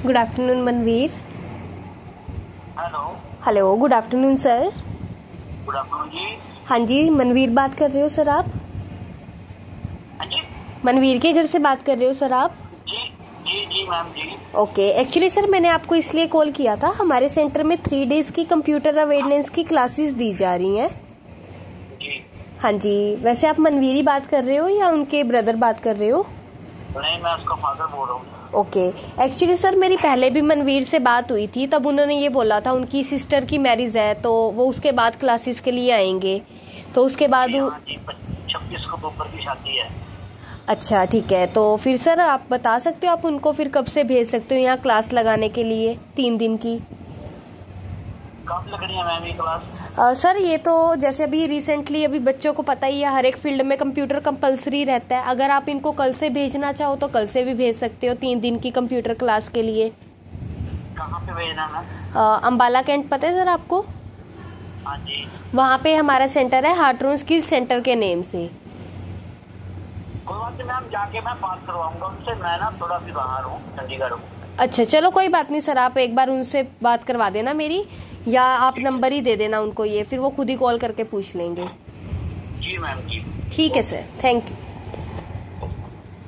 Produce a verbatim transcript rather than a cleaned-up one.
Good afternoon Manveer. Hello. Hello, good afternoon sir. Good afternoon जी। हाँ जी, मनवीर बात कर रहे हो सर आप? हाँ जी, मनवीर के घर से बात कर रहे हो सर आप? जी जी जी मैम जी। ओके, एक्चुअली सर मैंने आपको इसलिए कॉल किया था, हमारे सेंटर में थ्री डेज की कंप्यूटर अवेयरनेस की क्लासेस दी जा रही हैं। जी हाँ जी, वैसे आप मनवीर ही बात कर रहे हो या उनके ब्रदर बात कर रहे हो? नहीं, मैं उसका फादर बोल रहा हूँ। ओके, एक्चुअली सर मेरी पहले भी मनवीर से बात हुई थी, तब उन्होंने ये बोला था उनकी सिस्टर की मैरिज है तो वो उसके बाद क्लासेस के लिए आएंगे, तो उसके बाद छब्बीस को ऊपर की शादी है। अच्छा ठीक है, तो फिर सर आप बता सकते हो आप उनको फिर कब से भेज सकते हो यहाँ क्लास लगाने के लिए तीन दिन की? कब लगनी है मैम ये क्लास? आ, सर ये तो जैसे अभी रिसेंटली अभी बच्चों को पता ही है हर एक फील्ड में कंप्यूटर कंपलसरी रहता है। अगर आप इनको कल से भेजना चाहो तो कल से भी भेज सकते हो तीन दिन की कंप्यूटर क्लास के लिए। कहाँ पे भेजना है? अम्बाला कैंट पता है सर आपको? हाँ जी। वहाँ पे हमारा सेंटर है, हार्ट्रोन स्किल सेंटर के नेम से। कोई बात नहीं मैम, जाके मैं बात करवाऊंगा उनसे। मैं ना थोड़ा भी बाहर हूँ, चंडीगढ़ हूँ। अच्छा चलो कोई बात नहीं सर, आप एक बार उनसे बात करवा देना मेरी, या आप नंबर ही दे देना उनको, ये फिर वो खुद ही कॉल करके पूछ लेंगे। जी मैम जी। ठीक है सर, थैंक यू।